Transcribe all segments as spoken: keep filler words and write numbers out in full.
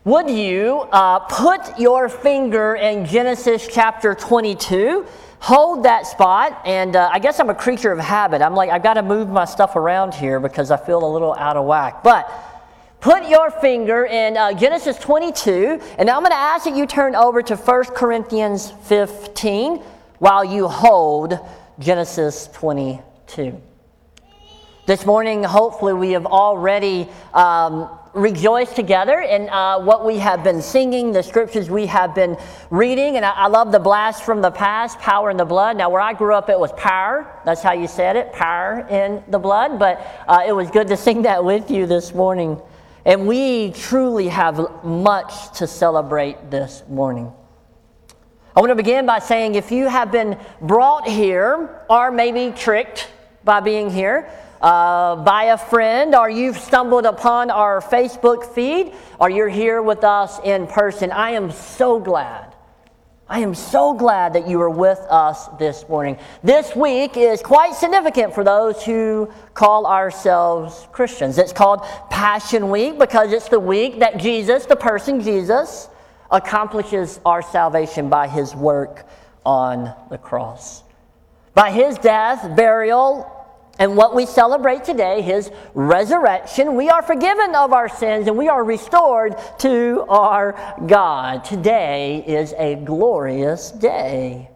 Would you uh, put your finger in Genesis chapter twenty-two? Hold that spot, and uh, I guess I'm a creature of habit. I'm like, I've got to move my stuff around here because I feel a little out of whack. But put your finger in uh, Genesis twenty-two, and now I'm going to ask that you turn over to First Corinthians fifteen while you hold Genesis twenty-two. This morning, hopefully, we have already um, rejoiced together in uh, what we have been singing, the scriptures we have been reading. And I, I love the blast from the past, power in the blood. Now, where I grew up, it was power. That's how you said it, power in the blood. But uh, it was good to sing that with you this morning. And we truly have much to celebrate this morning. I want to begin by saying if you have been brought here or maybe tricked by being here, Uh, by a friend, or you've stumbled upon our Facebook feed, or you're here with us in person, I am so glad. I am so glad that you are with us this morning. This week is quite significant for those who call ourselves Christians. It's called Passion Week because it's the week that Jesus, the person Jesus, accomplishes our salvation by his work on the cross. By his death, burial, and what we celebrate today, his resurrection, we are forgiven of our sins and we are restored to our God. Today is a glorious day.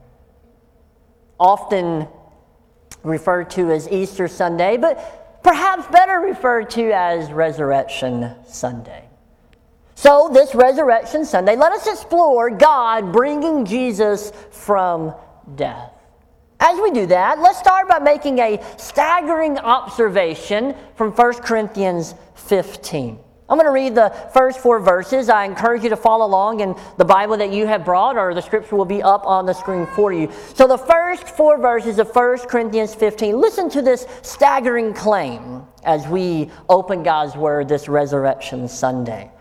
Often referred to as Easter Sunday, but perhaps better referred to as Resurrection Sunday. So this Resurrection Sunday, let us explore God bringing Jesus from death. As we do that, let's start by making a staggering observation from First Corinthians fifteen. I'm going to read the first four verses. I encourage you to follow along in the Bible that you have brought, or the scripture will be up on the screen for you. So the first four verses of First Corinthians fifteen, listen to this staggering claim as we open God's Word this Resurrection Sunday.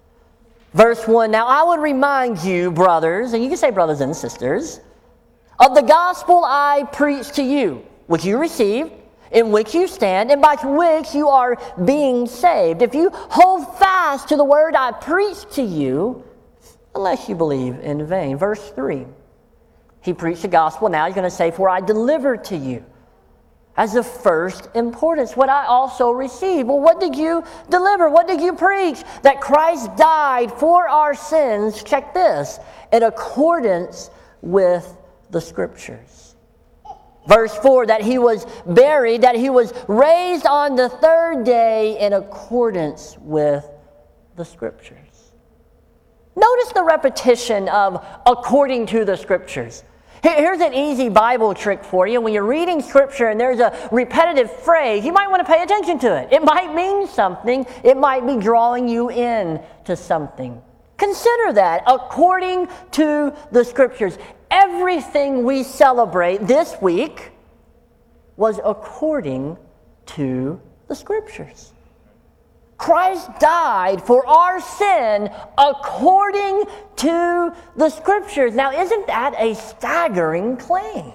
Verse one, now I would remind you, brothers, and you can say brothers and sisters, of the gospel I preach to you, which you received, in which you stand, and by which you are being saved, if you hold fast to the word I preached to you, unless you believe in vain. Verse three, he preached the gospel. Now he's going to say, for I delivered to you as of first importance what I also received. Well, what did you deliver? What did you preach? That Christ died for our sins, check this, in accordance with the scriptures. Verse four, that he was buried, that he was raised on the third day in accordance with the scriptures. Notice the repetition of according to the scriptures. Here's an easy Bible trick for you. When you're reading scripture and there's a repetitive phrase, you might want to pay attention to it. It might mean something. It might be drawing you in to something. Consider that, according to the scriptures. Everything we celebrate this week was according to the scriptures. Christ died for our sin according to the scriptures. Now, isn't that a staggering claim?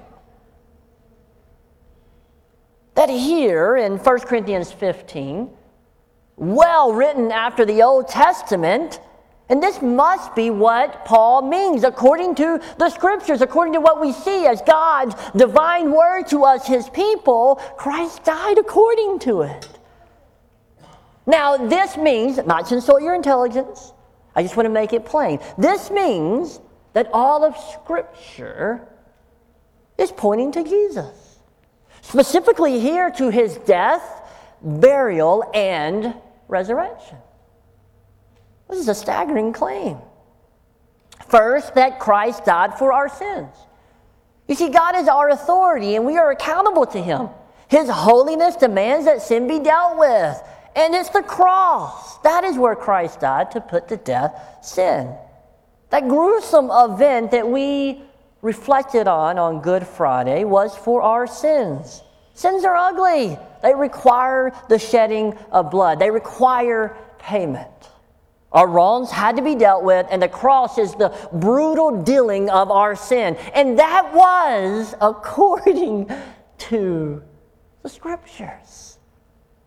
That here in First Corinthians fifteen, well written after the Old Testament, and this must be what Paul means, according to the scriptures, according to what we see as God's divine word to us, his people, Christ died according to it. Now, this means, not to insult your intelligence, I just want to make it plain. This means that all of Scripture is pointing to Jesus. Specifically here to his death, burial, and resurrection. This is a staggering claim. First, that Christ died for our sins. You see, God is our authority and we are accountable to him. His holiness demands that sin be dealt with. And it's the cross. That is where Christ died to put to death sin. That gruesome event that we reflected on on Good Friday was for our sins. Sins are ugly. They require the shedding of blood. They require payment. Our wrongs had to be dealt with, and the cross is the brutal dealing of our sin. And that was according to the Scriptures.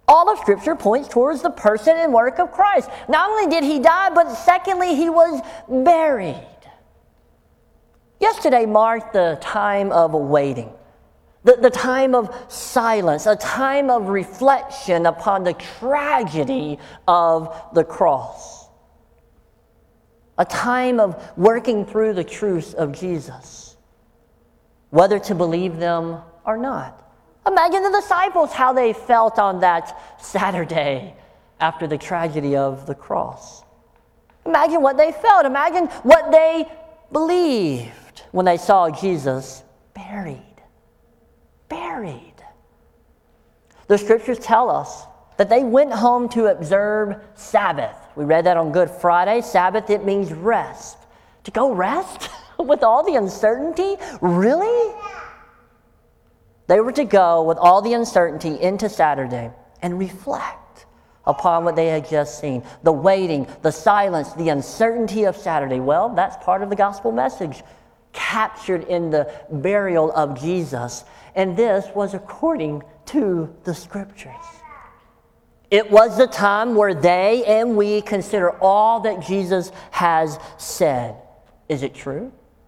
All of Scripture points towards the person and work of Christ. Not only did he die, but secondly, he was buried. Yesterday marked the time of waiting, the, the time of silence, a time of reflection upon the tragedy of the cross, a time of working through the truths of Jesus, whether to believe them or not. Imagine the disciples, how they felt on that Saturday after the tragedy of the cross. Imagine what they felt. Imagine what they believed when they saw Jesus buried. Buried. The Scriptures tell us that they went home to observe Sabbath. We read that on Good Friday. Sabbath, it means rest. To go rest with all the uncertainty? Really? They were to go with all the uncertainty into Saturday and reflect upon what they had just seen. The waiting, the silence, the uncertainty of Saturday. Well, that's part of the gospel message captured in the burial of Jesus. And this was according to the Scriptures. It was the time where they and we consider all that Jesus has said. Is it true?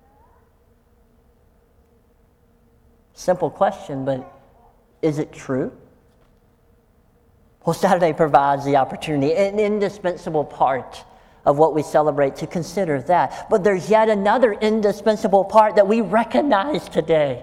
Simple question, but is it true? Well, Saturday provides the opportunity, an indispensable part of what we celebrate, to consider that. But there's yet another indispensable part that we recognize today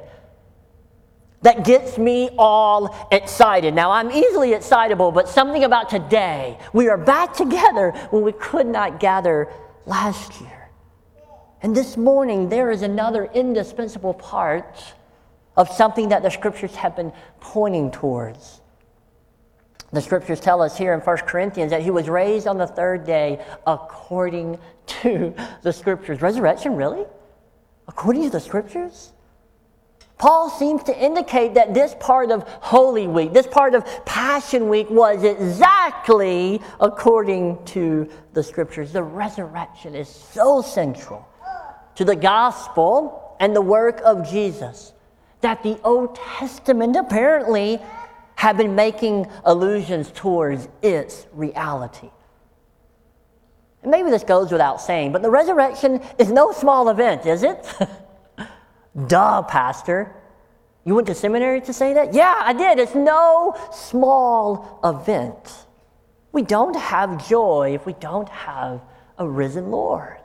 that gets me all excited. Now, I'm easily excitable, but something about today, we are back together when we could not gather last year. And this morning, there is another indispensable part of something that the Scriptures have been pointing towards. The Scriptures tell us here in First Corinthians that he was raised on the third day according to the Scriptures. Resurrection, really? According to the Scriptures? Paul seems to indicate that this part of Holy Week, this part of Passion Week, was exactly according to the Scriptures. The resurrection is so central to the gospel and the work of Jesus that the Old Testament apparently have been making allusions towards its reality. And maybe this goes without saying, but the resurrection is no small event, is it? Duh, Pastor. You went to seminary to say that? Yeah, I did. It's no small event. We don't have joy if we don't have a risen Lord.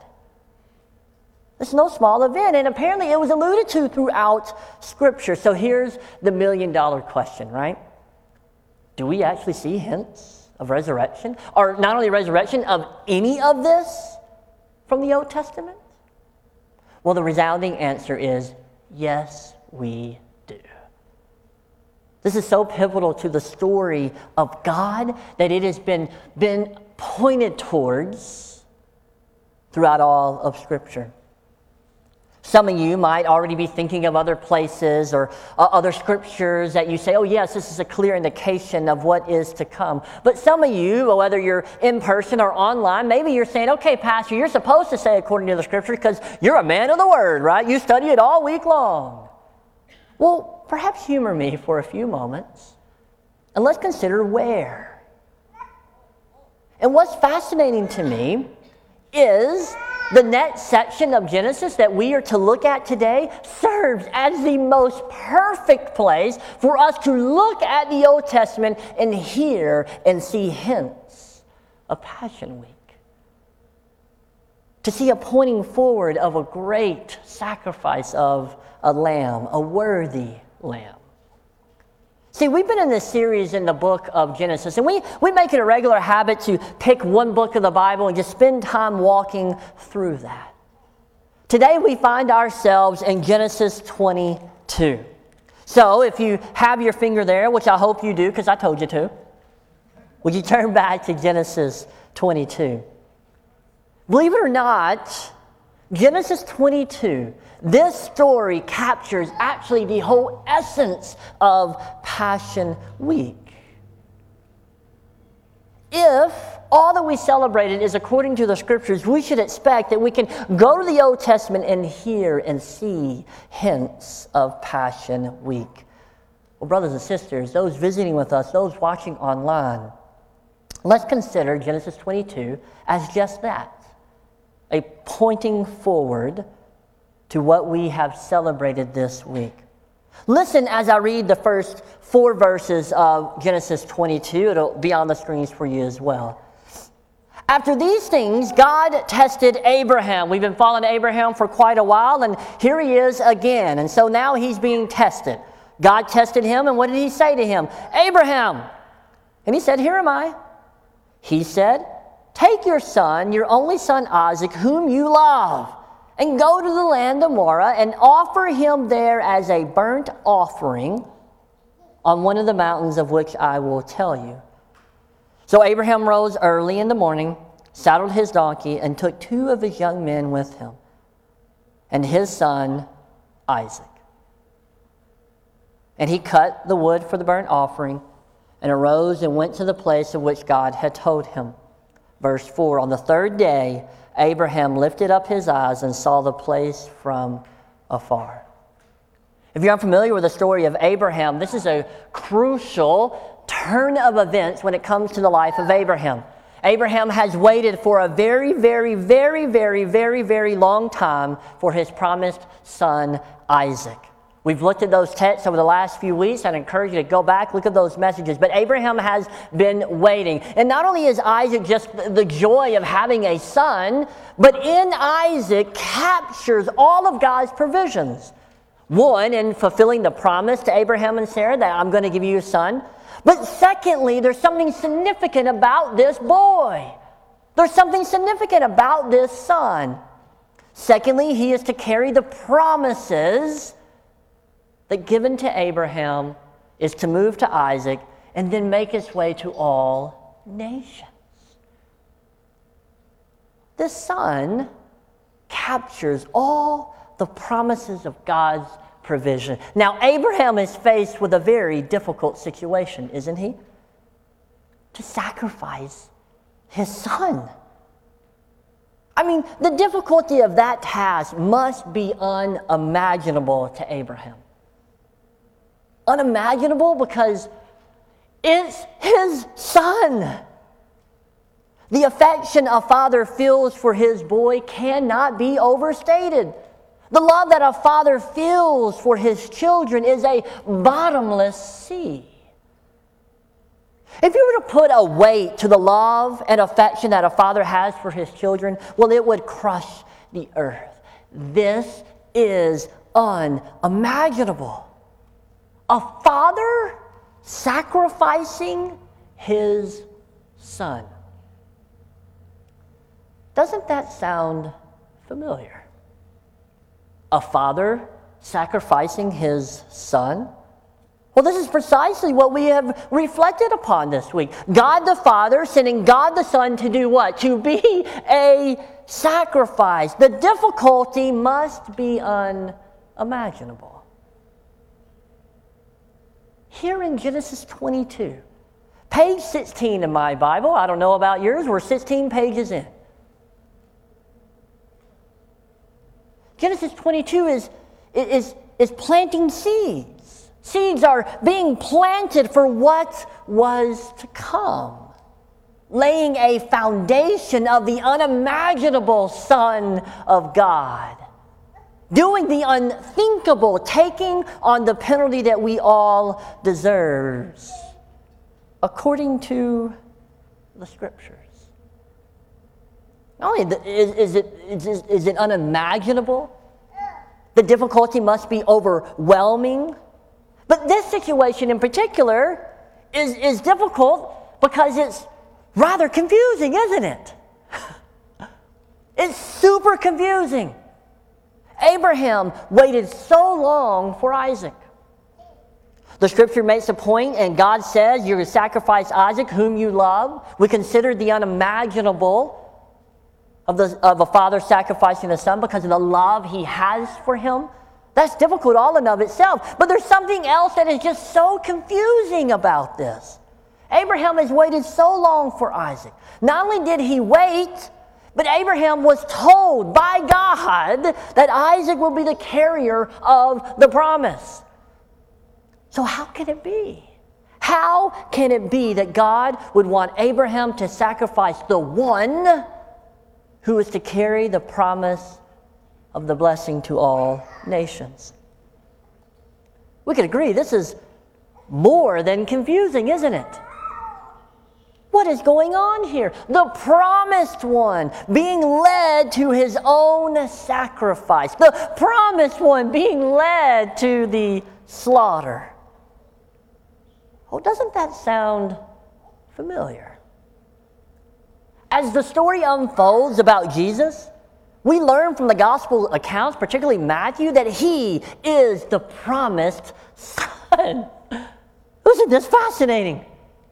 It's no small event, and apparently it was alluded to throughout Scripture. So here's the million-dollar question, right? Do we actually see hints of resurrection? Or not only resurrection, of any of this from the Old Testament? Well, the resounding answer is yes, we do. This is so pivotal to the story of God that it has been, been pointed towards throughout all of Scripture. Some of you might already be thinking of other places or uh, other scriptures that you say, oh yes, this is a clear indication of what is to come. But some of you, whether you're in person or online, maybe you're saying, okay, Pastor, you're supposed to say according to the Scriptures because you're a man of the Word, right? You study it all week long. Well, perhaps humor me for a few moments and let's consider where. And what's fascinating to me is the next section of Genesis that we are to look at today serves as the most perfect place for us to look at the Old Testament and hear and see hints of Passion Week. To see a pointing forward of a great sacrifice of a lamb, a worthy lamb. See, we've been in this series in the book of Genesis, and we, we make it a regular habit to pick one book of the Bible and just spend time walking through that. Today we find ourselves in Genesis twenty-two. So if you have your finger there, which I hope you do because I told you to, would you turn back to Genesis twenty-two? Believe it or not, Genesis twenty-two, this story captures actually the whole essence of Passion Week. If all that we celebrated is according to the Scriptures, we should expect that we can go to the Old Testament and hear and see hints of Passion Week. Well, brothers and sisters, those visiting with us, those watching online, let's consider Genesis twenty-two as just that, a pointing forward to what we have celebrated this week. Listen as I read the first four verses of Genesis twenty-two. It'll be on the screens for you as well. After these things, God tested Abraham. We've been following Abraham for quite a while, and here he is again. And so now he's being tested. God tested him, and what did he say to him? Abraham! And he said, here am I. He said, take your son, your only son Isaac, whom you love, and go to the land of Moriah and offer him there as a burnt offering on one of the mountains of which I will tell you. So Abraham rose early in the morning, saddled his donkey, and took two of his young men with him, and his son Isaac. And he cut the wood for the burnt offering, and arose and went to the place of which God had told him. Verse four, on the third day, Abraham lifted up his eyes and saw the place from afar. If you're unfamiliar with the story of Abraham, this is a crucial turn of events when it comes to the life of Abraham. Abraham has waited for a very, very, very, very, very, very long time for his promised son, Isaac. We've looked at those texts over the last few weeks. I'd encourage you to go back, look at those messages. But Abraham has been waiting. And not only is Isaac just the joy of having a son, but in Isaac captures all of God's provisions. One, in fulfilling the promise to Abraham and Sarah that I'm going to give you a son. But secondly, there's something significant about this boy. There's something significant about this son. Secondly, he is to carry the promises that given to Abraham is to move to Isaac and then make its way to all nations. This son captures all the promises of God's provision. Now, Abraham is faced with a very difficult situation, isn't he? To sacrifice his son. I mean, the difficulty of that task must be unimaginable to Abraham. Unimaginable because it's his son. The affection a father feels for his boy cannot be overstated. The love that a father feels for his children is a bottomless sea. If you were to put a weight to the love and affection that a father has for his children, well, it would crush the earth. This is unimaginable. A father sacrificing his son. Doesn't that sound familiar? A father sacrificing his son? Well, this is precisely what we have reflected upon this week. God the Father sending God the Son to do what? To be a sacrifice. The difficulty must be unimaginable. Here in Genesis twenty-two, page sixteen in my Bible, I don't know about yours, we're sixteen pages in. Genesis twenty-two is, is, is planting seeds. Seeds are being planted for what was to come, laying a foundation of the unimaginable Son of God, doing the unthinkable, taking on the penalty that we all deserve, according to the Scriptures. Not only is, is, it, is, is it unimaginable, the difficulty must be overwhelming, but this situation in particular is, is difficult because it's rather confusing, isn't it? It's super confusing. Abraham waited so long for Isaac. The Scripture makes a point, and God says, you're to sacrifice Isaac, whom you love. We consider the unimaginable of, the, of a father sacrificing a son because of the love he has for him. That's difficult all in of itself. But there's something else that is just so confusing about this. Abraham has waited so long for Isaac. Not only did he wait, but Abraham was told by God that Isaac will be the carrier of the promise. So how can it be? How can it be that God would want Abraham to sacrifice the one who is to carry the promise of the blessing to all nations? We could agree this is more than confusing, isn't it? What is going on here? The promised one being led to his own sacrifice. The promised one being led to the slaughter. Oh, doesn't that sound familiar? As the story unfolds about Jesus, we learn from the gospel accounts, particularly Matthew, that he is the promised son. Isn't this fascinating?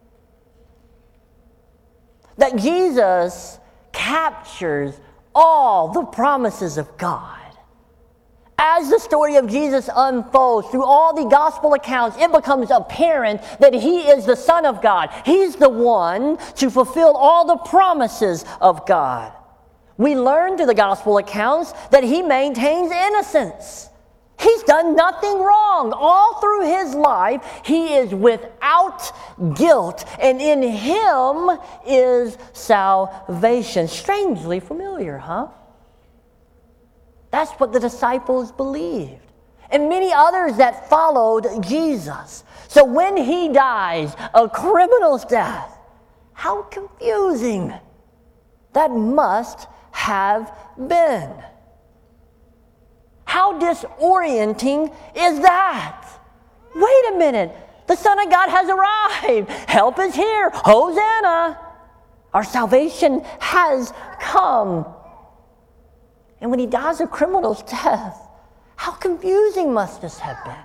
That Jesus captures all the promises of God. As the story of Jesus unfolds through all the gospel accounts, it becomes apparent that he is the Son of God. He's the one to fulfill all the promises of God. We learn through the gospel accounts that he maintains innocence. He's done nothing wrong. All through his life, he is without guilt, and in him is salvation. Strangely familiar, huh? That's what the disciples believed, and many others that followed Jesus. So when he dies a criminal's death, how confusing that must have been. How disorienting is that? Wait a minute. The Son of God has arrived. Help is here. Hosanna. Our salvation has come. And when he dies a criminal's death, how confusing must this have been?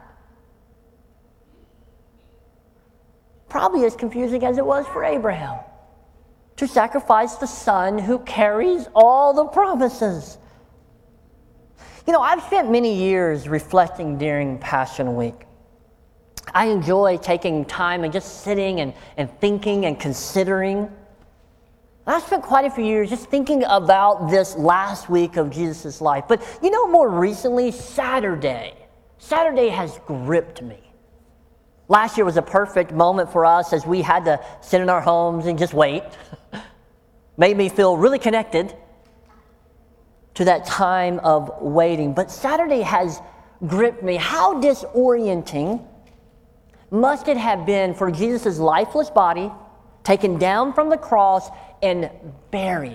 Probably as confusing as it was for Abraham to sacrifice the son who carries all the promises. You know, I've spent many years reflecting during Passion Week. I enjoy taking time and just sitting and, and thinking and considering. I've spent quite a few years just thinking about this last week of Jesus' life. But you know, more recently, Saturday. Saturday has gripped me. Last year was a perfect moment for us as we had to sit in our homes and just wait. Made me feel really connected to that time of waiting. But Saturday has gripped me. How disorienting must it have been for Jesus' lifeless body taken down from the cross and buried?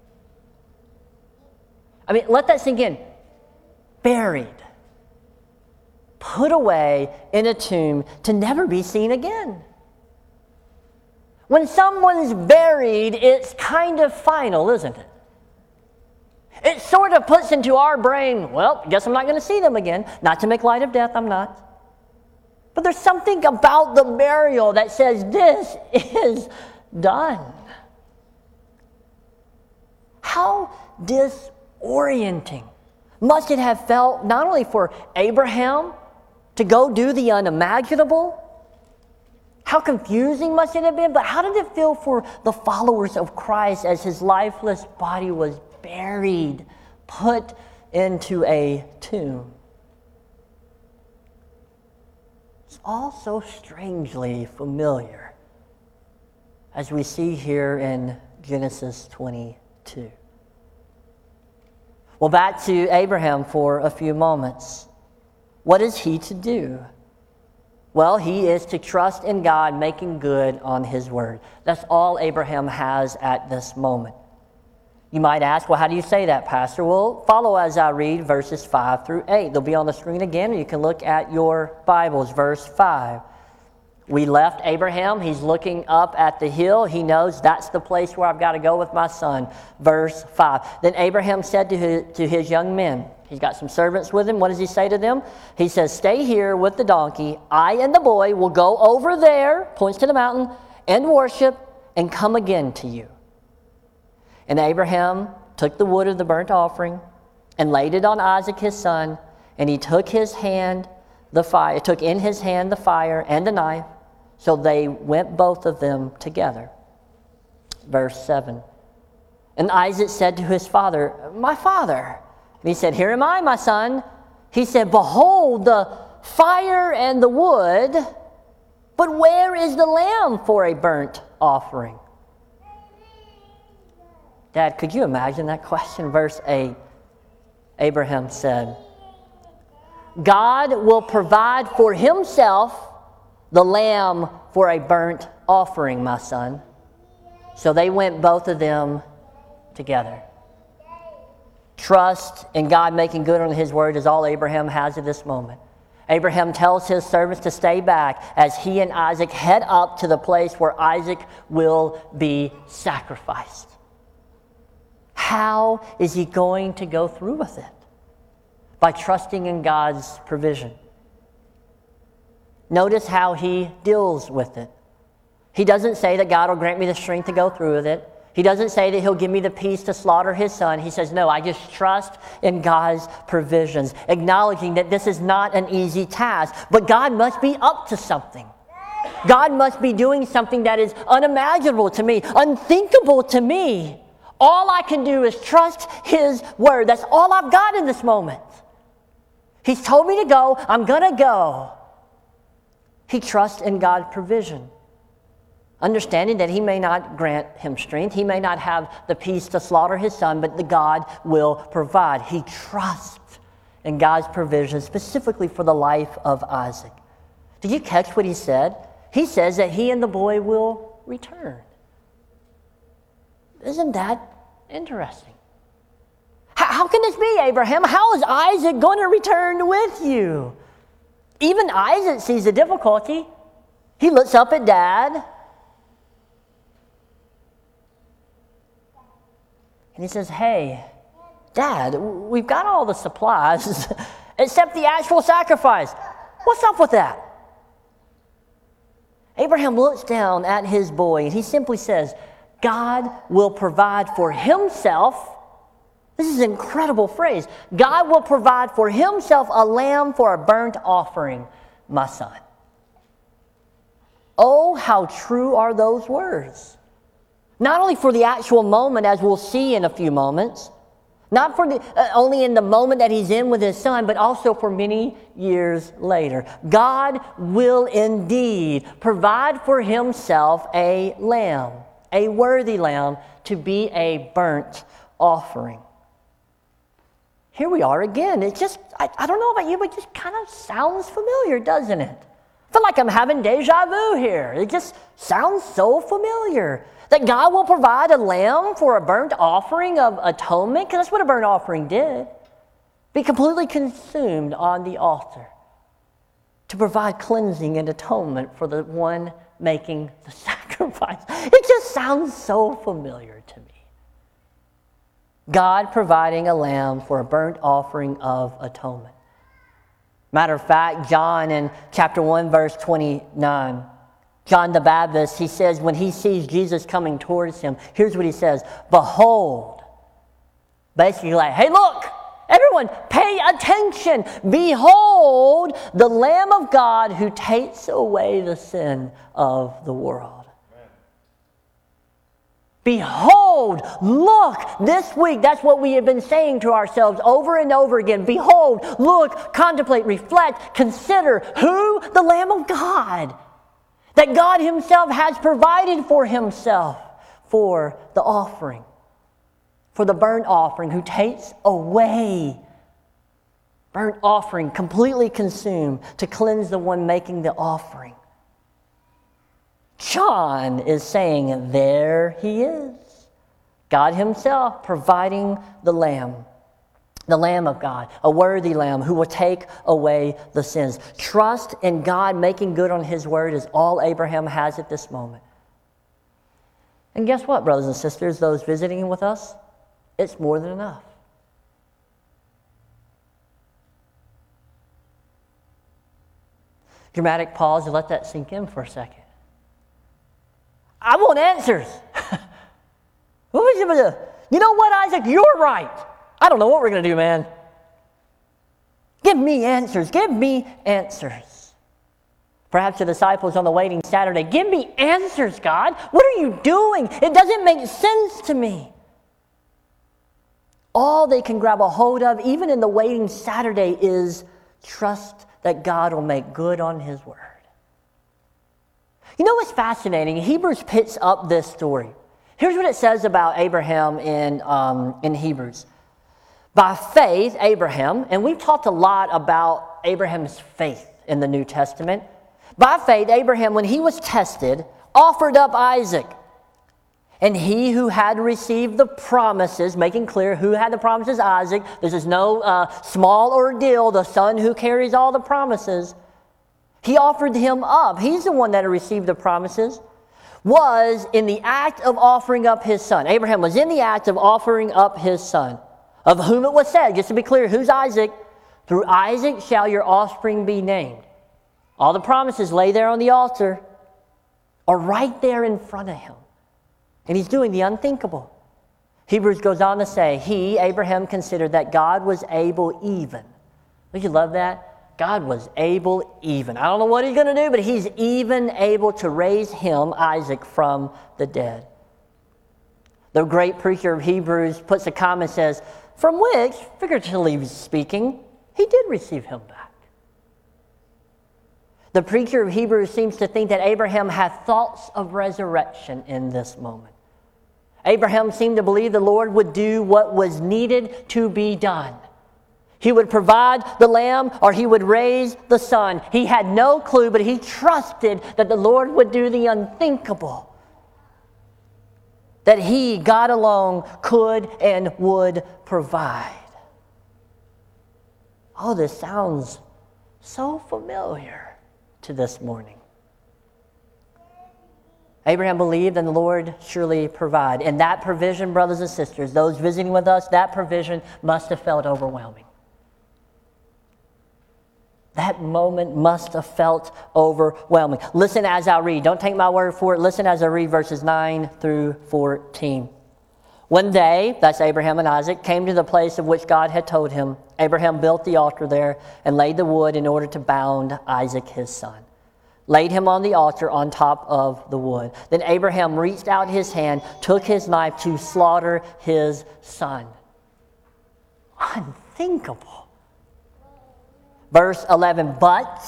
I mean, let that sink in. Buried. Put away in a tomb to never be seen again. When someone's buried, it's kind of final, isn't it? It sort of puts into our brain, well, guess I'm not going to see them again. Not to make light of death, I'm not. But there's something about the burial that says this is done. How disorienting must it have felt not only for Abraham to go do the unimaginable? How confusing must it have been? But how did it feel for the followers of Christ as his lifeless body was buried, put into a tomb? It's all so strangely familiar as we see here in Genesis twenty-two. Well, back to Abraham for a few moments. What is he to do? Well, he is to trust in God, making good on his word. That's all Abraham has at this moment. You might ask, well, how do you say that, Pastor? Well, follow as I read verses five through eight. They'll be on the screen again, or you can look at your Bibles. Verse five. We left Abraham. He's looking up at the hill. He knows that's the place where I've got to go with my son. Verse five. Then Abraham said to his, to his young men, he's got some servants with him. What does he say to them? He says, stay here with the donkey. I and the boy will go over there, points to the mountain, and worship, and come again to you. And Abraham took the wood of the burnt offering and laid it on Isaac his son, and he took his hand, the fire, took in his hand the fire and the knife, so they went both of them together. Verse seven. And Isaac said to his father, my father. And he said, here am I, my son. He said, behold the fire and the wood, but where is the lamb for a burnt offering? Dad, could you imagine that question? Verse eight, Abraham said, God will provide for himself the lamb for a burnt offering, my son. So they went, both of them, together. Trust in God making good on his word is all Abraham has at this moment. Abraham tells his servants to stay back as he and Isaac head up to the place where Isaac will be sacrificed. How is he going to go through with it? By trusting in God's provision. Notice how he deals with it. He doesn't say that God will grant me the strength to go through with it. He doesn't say that he'll give me the peace to slaughter his son. He says, no, I just trust in God's provisions, acknowledging that this is not an easy task, but God must be up to something. God must be doing something that is unimaginable to me, unthinkable to me. All I can do is trust his word. That's all I've got in this moment. He's told me to go. I'm going to go. He trusts in God's provision, understanding that he may not grant him strength. He may not have the peace to slaughter his son, but the God will provide. He trusts in God's provision, specifically for the life of Isaac. Did you catch what he said? He says that he and the boy will return. Isn't that interesting? How, how can this be, Abraham? How is Isaac going to return with you? Even Isaac sees the difficulty. He looks up at Dad, and he says, hey, Dad, we've got all the supplies except the actual sacrifice. What's up with that? Abraham looks down at his boy, and he simply says, God will provide for himself. This is an incredible phrase. God will provide for himself a lamb for a burnt offering, my son. Oh, how true are those words. Not only for the actual moment, as we'll see in a few moments, not for the, uh, only in the moment that he's in with his son, but also for many years later. God will indeed provide for himself a lamb, a worthy lamb, to be a burnt offering. Here we are again. It just, I, I don't know about you, but it just kind of sounds familiar, doesn't it? I feel like I'm having deja vu here. It just sounds so familiar. That God will provide a lamb for a burnt offering of atonement, because that's what a burnt offering did. Be completely consumed on the altar to provide cleansing and atonement for the one making the sacrifice. It just sounds so familiar to me. God providing a lamb for a burnt offering of atonement. Matter of fact, John in chapter one, verse twenty-nine, John the Baptist, he says when he sees Jesus coming towards him, here's what he says, behold. Basically like, hey, look, everyone, pay attention. Behold, the Lamb of God who takes away the sin of the world. Behold, look, this week, that's what we have been saying to ourselves over and over again. Behold, look, contemplate, reflect, consider who the Lamb of God, that God himself has provided for himself for the offering, for the burnt offering, who takes away, burnt offering, completely consumed to cleanse the one making the offering. John is saying, there he is. God himself providing the Lamb, the Lamb of God, a worthy Lamb who will take away the sins. Trust in God making good on his word is all Abraham has at this moment. And guess what, brothers and sisters, those visiting with us? It's more than enough. Dramatic pause and let that sink in for a second. I want answers. You know what, Isaac? You're right. I don't know what we're going to do, man. Give me answers. Give me answers. Perhaps the disciples on the waiting Saturday, give me answers, God. What are you doing? It doesn't make sense to me. All they can grab a hold of, even in the waiting Saturday, is Trust that God will make good on his word. You know what's fascinating? Hebrews picks up this story. Here's what it says about Abraham in, um, in Hebrews. By faith, Abraham, and we've talked a lot about Abraham's faith in the New Testament. By faith, Abraham, when he was tested, offered up Isaac. And he who had received the promises, making clear who had the promises, Isaac. This is no uh, small ordeal, the son who carries all the promises. He offered him up. He's the one that had received the promises. Was in the act of offering up his son. Abraham was in the act of offering up his son, of whom it was said, just to be clear, who's Isaac? Through Isaac shall your offspring be named. All the promises lay there on the altar, are right there in front of him. And he's doing the unthinkable. Hebrews goes on to say, he, Abraham, considered that God was able even. Don't you love that? God was able even. I don't know what he's going to do, but he's even able to raise him, Isaac, from the dead. The great preacher of Hebrews puts a comment and says, from which, figuratively speaking, he did receive him back. The preacher of Hebrews seems to think that Abraham had thoughts of resurrection in this moment. Abraham seemed to believe the Lord would do what was needed to be done. He would provide the lamb or he would raise the son. He had no clue, but he trusted that the Lord would do the unthinkable. That he, God alone, could and would provide. Oh, this sounds so familiar to this morning. Abraham believed and the Lord surely provide. And that provision, brothers and sisters, those visiting with us, that provision must have felt overwhelming. That moment must have felt overwhelming. Listen as I read. Don't take my word for it. Listen as I read verses nine through fourteen. When they, that's Abraham and Isaac, came to the place of which God had told him, Abraham built the altar there and laid the wood in order to bound Isaac his son. Laid him on the altar on top of the wood. Then Abraham reached out his hand, took his knife to slaughter his son. Unthinkable. Verse eleven, but,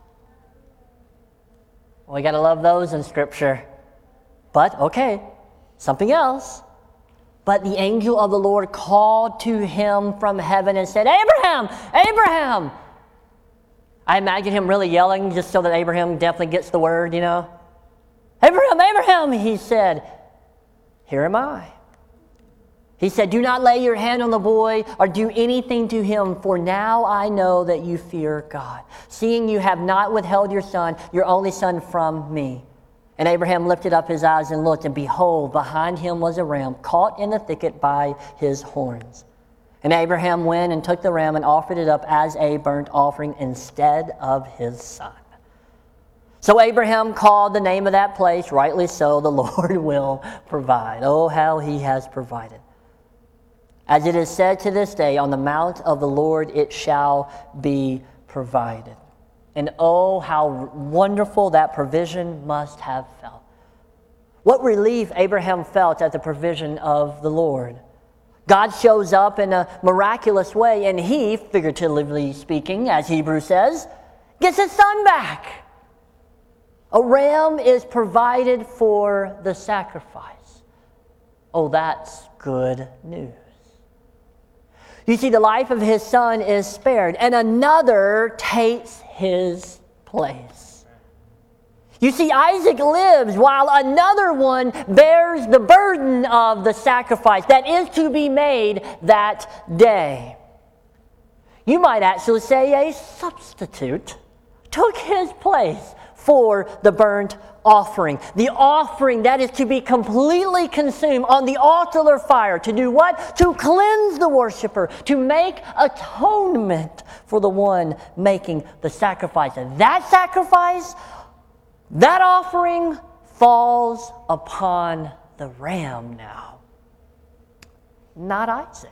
we got to love those in Scripture. But, okay, something else. But the angel of the Lord called to him from heaven and said, Abraham, Abraham. I imagine him really yelling just so that Abraham definitely gets the word, you know. Abraham, Abraham, he said, here am I. He said, do not lay your hand on the boy or do anything to him, for now I know that you fear God, seeing you have not withheld your son, your only son, from me. And Abraham lifted up his eyes and looked, and behold, behind him was a ram caught in the thicket by his horns. And Abraham went and took the ram and offered it up as a burnt offering instead of his son. So Abraham called the name of that place, rightly so, the Lord will provide. Oh, how he has provided. As it is said to this day, on the mount of the Lord it shall be provided. And oh, how wonderful that provision must have felt. What relief Abraham felt at the provision of the Lord. God shows up in a miraculous way, and he, figuratively speaking, as Hebrews says, gets his son back. A ram is provided for the sacrifice. Oh, that's good news. You see, the life of his son is spared, and another takes his place. You see, Isaac lives while another one bears the burden of the sacrifice that is to be made that day. You might actually say a substitute took his place for the burnt offering. The offering that is to be completely consumed on the altar of fire. To do what? To cleanse the worshiper. To make atonement for the one making the sacrifice. And that sacrifice, that offering, falls upon the ram now. Not Isaac.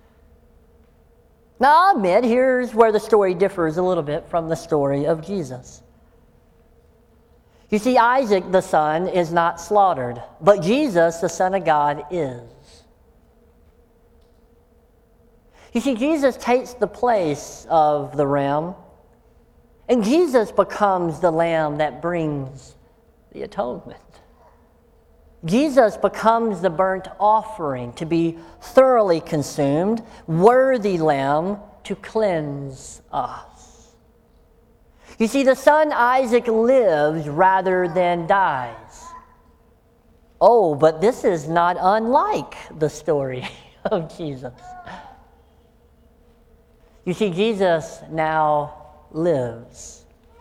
Now, I'll admit, here's where the story differs a little bit from the story of Jesus. You see, Isaac, the son, is not slaughtered, but Jesus, the Son of God, is. You see, Jesus takes the place of the ram And Jesus becomes the lamb that brings the atonement. Jesus becomes the burnt offering to be thoroughly consumed, worthy lamb to cleanse us. You see, the son Isaac lives rather than dies. Oh, but this is not unlike the story of Jesus. You see, Jesus now lives.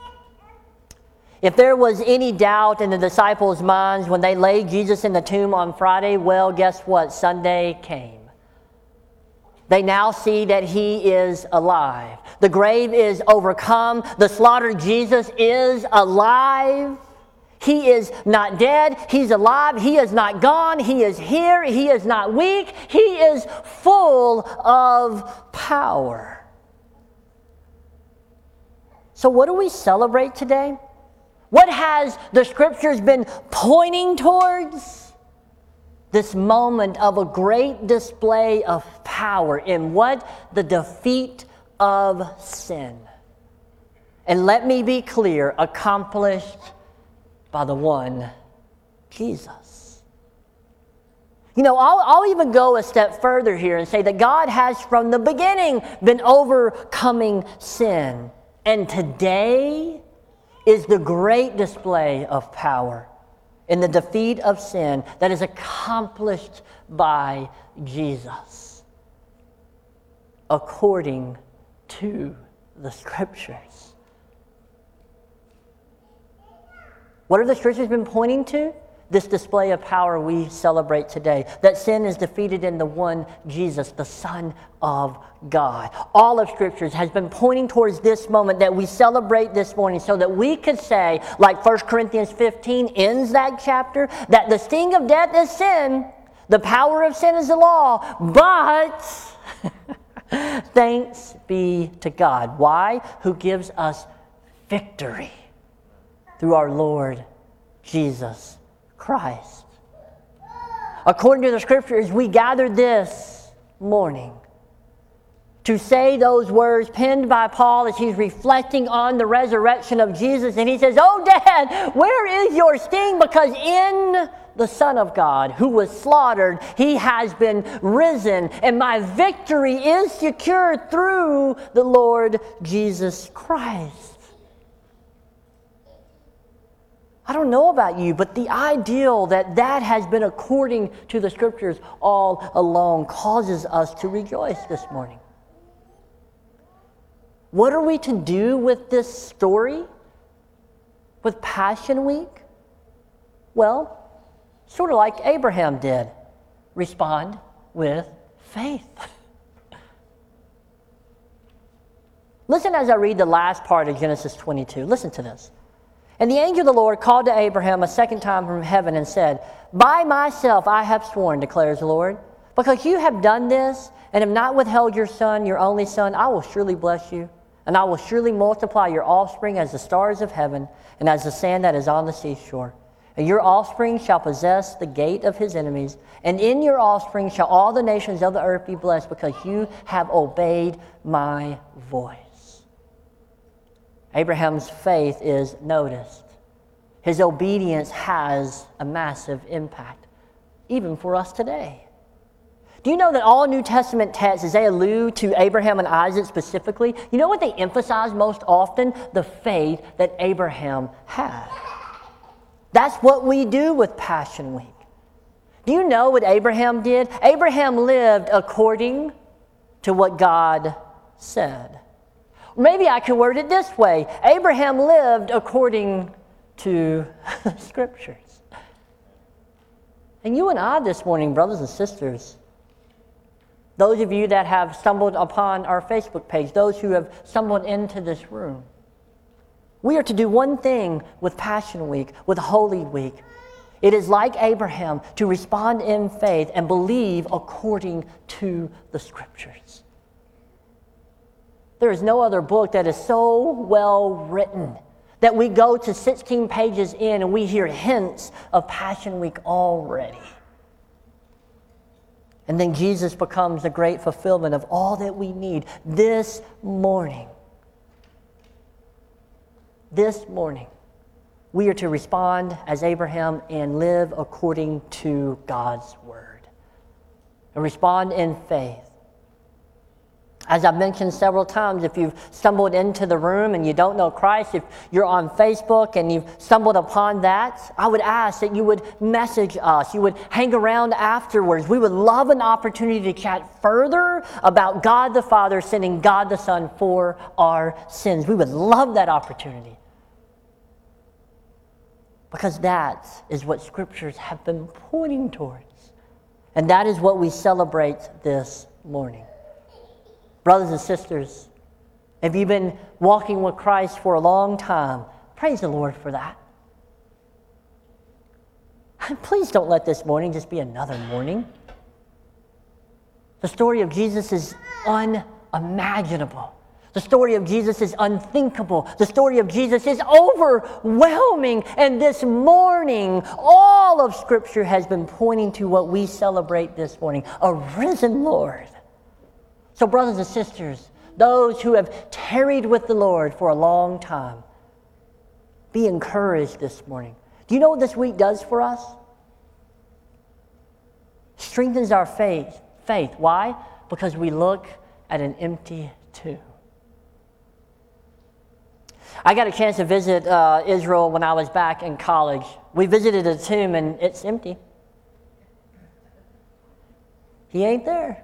If there was any doubt in the disciples' minds when they laid Jesus in the tomb on Friday, well, guess what? Sunday came. They now see that he is alive. The grave is overcome. The slaughtered Jesus is alive. He is not dead. He's alive. He is not gone. He is here. He is not weak. He is full of power. So what do we celebrate today? What has the Scriptures been pointing towards? This moment of a great display of power in what? The defeat of sin. And let me be clear, accomplished by the one, Jesus. You know, I'll, I'll even go a step further here and say that God has from the beginning been overcoming sin. And today is the great display of power in the defeat of sin that is accomplished by Jesus, according to the Scriptures. What have the Scriptures been pointing to? This display of power we celebrate today. That sin is defeated in the one Jesus, the Son of God. All of Scriptures has been pointing towards this moment that we celebrate this morning so that we could say, like First Corinthians fifteen ends that chapter, that the sting of death is sin, the power of sin is the law, but thanks be to God. Why? Who gives us victory through our Lord Jesus Christ. According to the Scriptures, we gather this morning to say those words penned by Paul as he's reflecting on the resurrection of Jesus. And he says, "Oh, Dad, where is your sting? Because in the Son of God, who was slaughtered, he has been risen, and my victory is secured through the Lord Jesus Christ." I don't know about you, but the ideal that that has been according to the Scriptures all along causes us to rejoice this morning. What are we to do with this story? With Passion Week? Well, sort of like Abraham did. Respond with faith. Listen as I read the last part of Genesis twenty-two. Listen to this. "And the angel of the Lord called to Abraham a second time from heaven and said, 'By myself I have sworn, declares the Lord, because you have done this and have not withheld your son, your only son, I will surely bless you, and I will surely multiply your offspring as the stars of heaven and as the sand that is on the seashore. And your offspring shall possess the gate of his enemies, and in your offspring shall all the nations of the earth be blessed, because you have obeyed my voice.'" Abraham's faith is noticed. His obedience has a massive impact, even for us today. Do you know that all New Testament texts, as they allude to Abraham and Isaac specifically, you know what they emphasize most often? The faith that Abraham had. That's what we do with Passion Week. Do you know what Abraham did? Abraham lived according to what God said. Maybe I could word it this way. Abraham lived according to the Scriptures. And you and I this morning, brothers and sisters, those of you that have stumbled upon our Facebook page, those who have stumbled into this room, we are to do one thing with Passion Week, with Holy Week. It is like Abraham to respond in faith and believe according to the Scriptures. There is no other book that is so well written that we go to sixteen pages in and we hear hints of Passion Week already. And then Jesus becomes the great fulfillment of all that we need this morning. this morning, we are to respond as Abraham and live according to God's word. And respond in faith. As I've mentioned several times, if you've stumbled into the room and you don't know Christ, if you're on Facebook and you've stumbled upon that, I would ask that you would message us. You would hang around afterwards. We would love an opportunity to chat further about God the Father sending God the Son for our sins. We would love that opportunity. Because that is what Scriptures have been pointing towards. And that is what we celebrate this morning. Brothers and sisters, if you've been walking with Christ for a long time, praise the Lord for that. And please don't let this morning just be another morning. The story of Jesus is unimaginable. The story of Jesus is unthinkable. The story of Jesus is overwhelming. And this morning, all of Scripture has been pointing to what we celebrate this morning, a risen Lord. So brothers and sisters, those who have tarried with the Lord for a long time, be encouraged this morning. Do you know what this week does for us? Strengthens our faith. Faith. Why? Because we look at an empty tomb. I got a chance to visit uh, Israel when I was back in college. We visited a tomb and it's empty. He ain't there.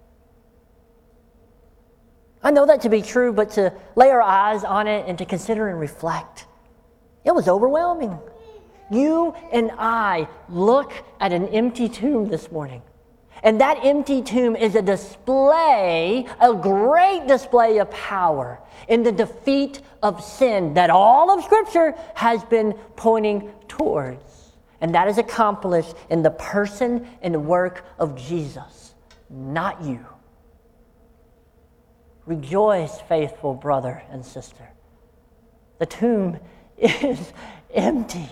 I know that to be true, but to lay our eyes on it and to consider and reflect, it was overwhelming. You and I look at an empty tomb this morning. And that empty tomb is a display, a great display of power in the defeat of sin that all of Scripture has been pointing towards. And that is accomplished in the person and the work of Jesus, not you. Rejoice, faithful brother and sister. The tomb is empty.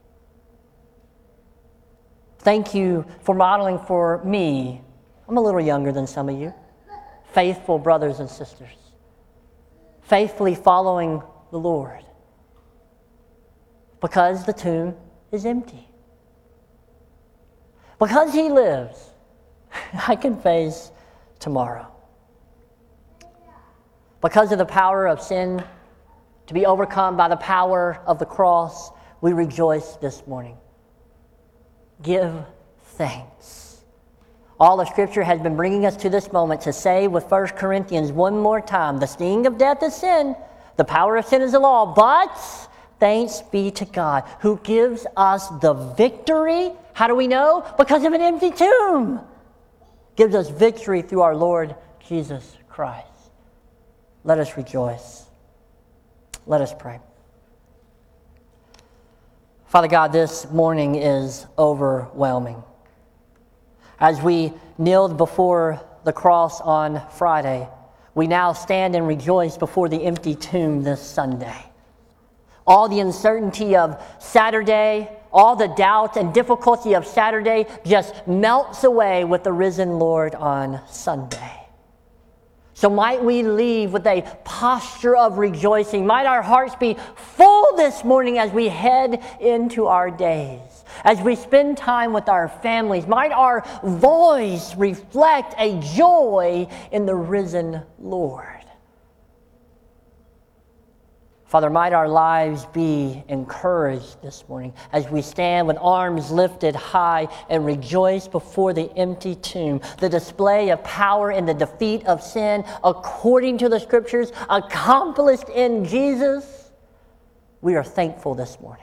Thank you for modeling for me. I'm a little younger than some of you. Faithful brothers and sisters. Faithfully following the Lord. Because the tomb is empty. Because He lives, I can face tomorrow. Because of the power of sin to be overcome by the power of the cross, we rejoice this morning. Give thanks. All of Scripture has been bringing us to this moment to say with First Corinthians one more time, the sting of death is sin, the power of sin is the law, but thanks be to God who gives us the victory. How do we know? Because of an empty tomb. Gives us victory through our Lord Jesus Christ. Let us rejoice. Let us pray. Father God, this morning is overwhelming. As we kneeled before the cross on Friday, we now stand and rejoice before the empty tomb this Sunday. All the uncertainty of Saturday, all the doubt and difficulty of Saturday just melts away with the risen Lord on Sunday. So might we leave with a posture of rejoicing. Might our hearts be full this morning as we head into our days. As we spend time with our families, might our voice reflect a joy in the risen Lord. Father, might our lives be encouraged this morning as we stand with arms lifted high and rejoice before the empty tomb, the display of power in the defeat of sin according to the Scriptures, accomplished in Jesus. We are thankful this morning.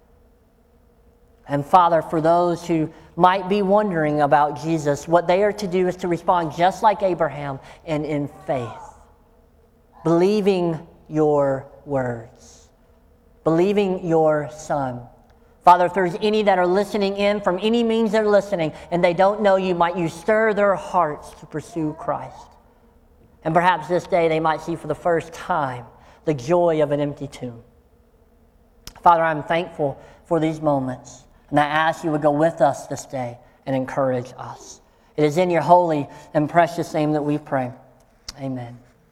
And Father, for those who might be wondering about Jesus, what they are to do is to respond just like Abraham and in faith, believing your words, believing your Son. Father, if there's any that are listening in from any means they're listening and they don't know you, might you stir their hearts to pursue Christ. And perhaps this day they might see for the first time the joy of an empty tomb. Father, I'm thankful for these moments, and I ask you would go with us this day and encourage us. It is in your holy and precious name that we pray. Amen.